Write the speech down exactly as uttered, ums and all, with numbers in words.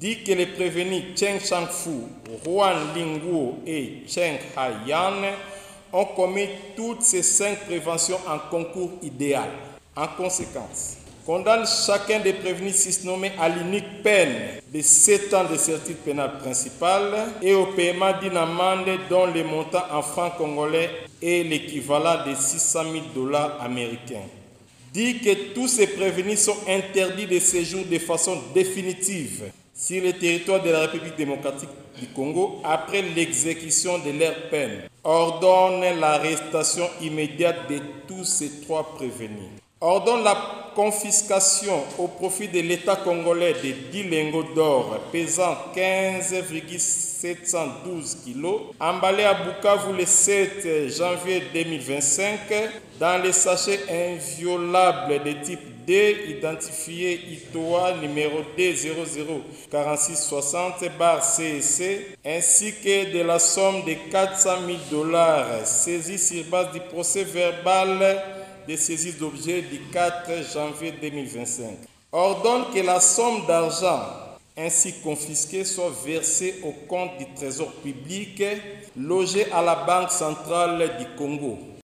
dit que les prévenus Cheng Shangfu, Huan Lingguo et Cheng Haiyan ont commis toutes ces cinq préventions en concours idéal. En conséquence, condamne chacun des prévenus susnommés à l'unique peine de sept ans de certitude pénale principale et au paiement d'une amende dont le montant en francs congolais est l'équivalent de six cent mille dollars américains. Dit que tous ces prévenus sont interdits de séjour de façon définitive sur le territoire de la République démocratique du Congo après l'exécution de leur peine. Ordonne l'arrestation immédiate de tous ces trois prévenus. Ordonne la confiscation au profit de l'État congolais de dix lingots d'or pesant quinze virgule sept cent douze kilos, emballés à Bukavu le sept janvier deux mille vingt-cinq dans les sachets inviolables de type D identifié I T O A numéro D zéro zéro quarante-six soixante C C ainsi que de la somme de quatre cent mille dollars saisie sur base du procès verbal de saisie d'objets du quatre janvier deux mille vingt-cinq. Ordonne que la somme d'argent ainsi confisquée soit versée au compte du trésor public logé à la Banque centrale du Congo.